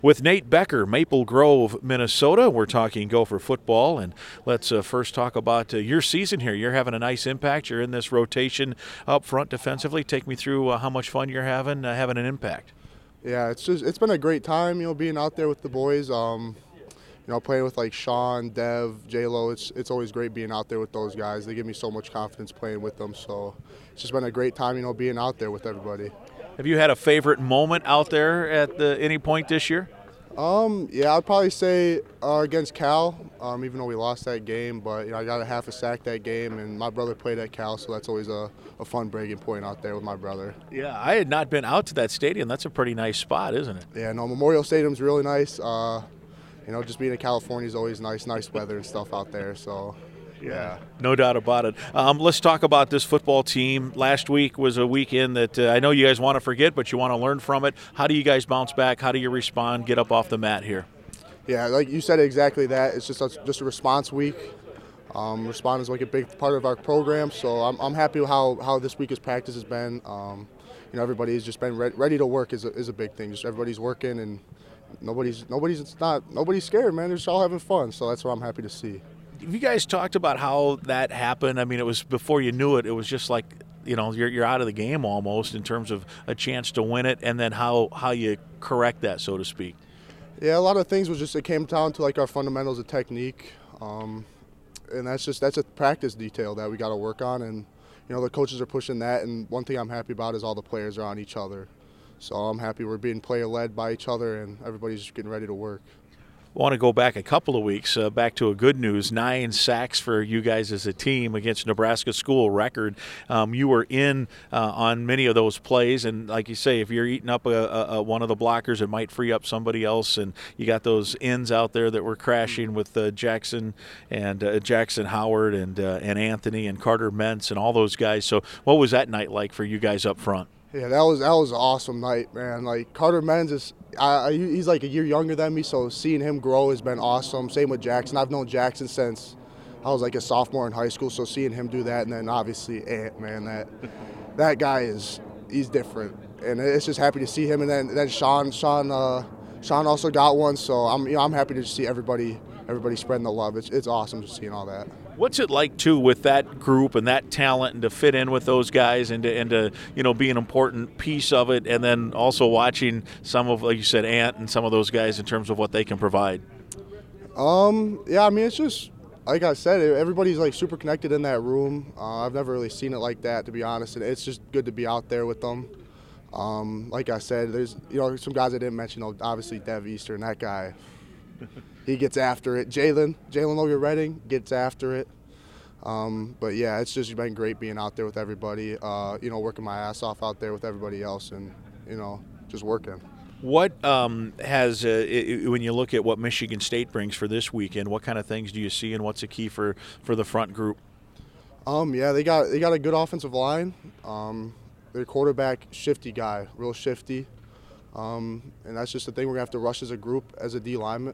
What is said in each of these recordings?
With Nate Becker, Maple Grove, Minnesota. We're talking Gopher football, and let's first talk about your season here. You're having a nice impact. You're in this rotation up front defensively. Take me through how much fun you're having an impact. Yeah, it's been a great time, being out there with the boys. Playing with like Sean, Dev, J-Lo. It's always great being out there with those guys. They give me so much confidence playing with them. So it's just been a great time, being out there with everybody. Have you had a favorite moment out there at any point this year? Yeah, I'd probably say against Cal, even though we lost that game, but I got a half a sack that game, and my brother played at Cal, so that's always a fun breaking point out there with my brother. Yeah, I had not been out to that stadium. That's a pretty nice spot, isn't it? Yeah, no, Memorial Stadium's really nice. Just being in California is always nice weather and stuff out there, so. Yeah, no doubt about it. Let's talk about this football team. Last week was a weekend that I know you guys want to forget, but you want to learn from it. How do you guys bounce back? How do you respond, get up off the mat here? Yeah, like you said exactly that. It's just a response week. Respond is like a big part of our program, so I'm happy with how this week's practice has been. Everybody's just been ready to work is a big thing. Just everybody's working and nobody's scared, man. They're just all having fun, so that's what I'm happy to see. Have you guys talked about how that happened? I mean, it was before you knew it. It was just like, you're out of the game almost in terms of a chance to win it, and then how you correct that, so to speak. Yeah, a lot of things it came down to like our fundamentals of technique, and that's a practice detail that we got to work on, and the coaches are pushing that. And one thing I'm happy about is all the players are on each other, so I'm happy we're being player led by each other, and everybody's just getting ready to work. I want to go back a couple of weeks, back to a good news. 9 sacks for you guys as a team against Nebraska school record. You were in on many of those plays, and like you say, if you're eating up one of the blockers, it might free up somebody else, and you got those ends out there that were crashing with Jackson and Jackson Howard and Anthony and Carter Mentz and all those guys. So what was that night like for you guys up front? Yeah, that was an awesome night, man. Like Carter Mentz he's like a year younger than me, so seeing him grow has been awesome. Same with Jackson. I've known Jackson since I was like a sophomore in high school, so seeing him do that, and then obviously Ant, man, that guy he's different, and it's just happy to see him. And then Sean also got one, so I'm happy to see everybody spreading the love. It's awesome just seeing all that. What's it like, too, with that group and that talent and to fit in with those guys and to be an important piece of it, and then also watching some of, like you said, Ant and some of those guys in terms of what they can provide? Yeah, I mean, it's just, like I said, everybody's like super connected in that room. I've never really seen it like that, to be honest, and it's just good to be out there with them. Like I said, there's some guys I didn't mention, obviously Dev Eastern, that guy. He gets after it. Jalen Logan-Redding gets after it. But yeah, it's just been great being out there with everybody. Working my ass off out there with everybody else, and just working. What has when you look at what Michigan State brings for this weekend? What kind of things do you see, and what's the key for the front group? Yeah, they got a good offensive line. Their quarterback, shifty guy, real shifty. And that's just the thing. We're gonna have to rush as a group, as a D line.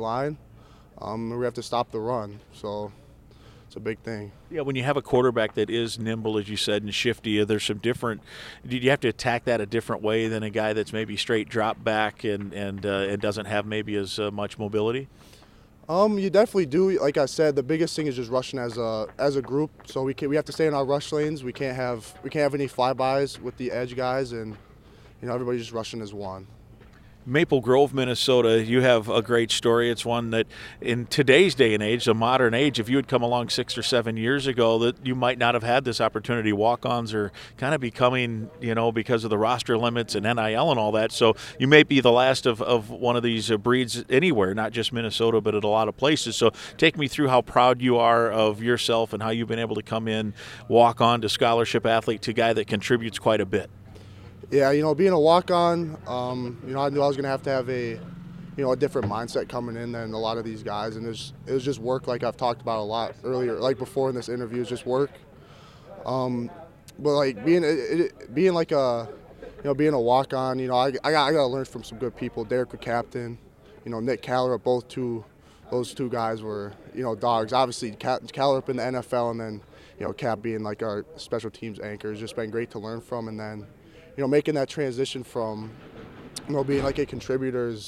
We have to stop the run. So it's a big thing. Yeah, when you have a quarterback that is nimble, as you said, and shifty, there's some different. Do you have to attack that a different way than a guy that's maybe straight drop back and doesn't have maybe as much mobility? You definitely do. Like I said, the biggest thing is just rushing as a group. So we have to stay in our rush lanes. We can't have any flybys with the edge guys, and everybody's just rushing as one. Maple Grove, Minnesota, you have a great story. It's one that in today's day and age, a modern age, if you had come along 6 or 7 years ago, that you might not have had this opportunity. Walk-ons are kind of becoming, because of the roster limits and NIL and all that. So you may be the last of one of these breeds anywhere, not just Minnesota, but at a lot of places. So take me through how proud you are of yourself and how you've been able to come in, walk on to scholarship athlete to a guy that contributes quite a bit. Yeah, being a walk-on, I knew I was going to have a different mindset coming in than a lot of these guys, and it was just work, like I've talked about a lot earlier, like before in this interview, it's just work. But like being like being a walk-on, I got to learn from some good people. Derek, the captain, Nick Callerup, those two guys were dogs. Obviously, Callerup in the NFL, and then Cap being like our special teams anchor has just been great to learn from, and then. Making that transition from, being like a contributor is,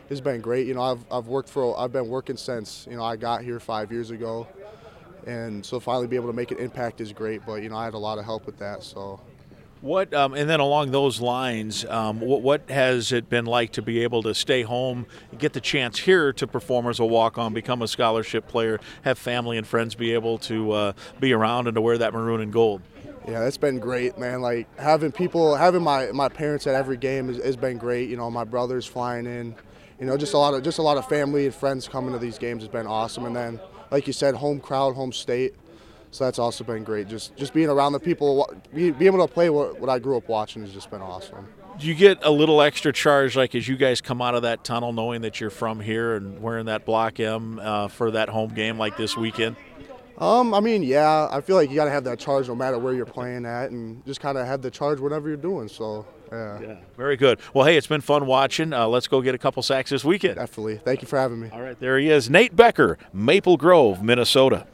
it's been great. You know, I've been working since, you know, I got here 5 years ago, and so finally be able to make an impact is great. But you know, I had a lot of help with that. So What and then along those lines, what has it been like to be able to stay home, get the chance here to perform as a walk-on, become a scholarship player, have family and friends be able to be around and to wear that maroon and gold? yeah, it's been great, man. Like having my parents at every game has been great. You know, my brothers flying in, you know, just a lot of family and friends coming to these games has been awesome. And then, like you said, home crowd, home state. So that's also been great. Just being around the people, be able to play what I grew up watching has just been awesome. Do you get a little extra charge, like as you guys come out of that tunnel, knowing that you're from here and wearing that Block M for that home game like this weekend? I mean, yeah, I feel like you got to have that charge no matter where you're playing at, and just kind of have the charge whatever you're doing. So, yeah. Very good. Well, hey, it's been fun watching. Let's go get a couple sacks this weekend. Definitely. Thank you for having me. All right, there he is, Nate Becker, Maple Grove, Minnesota.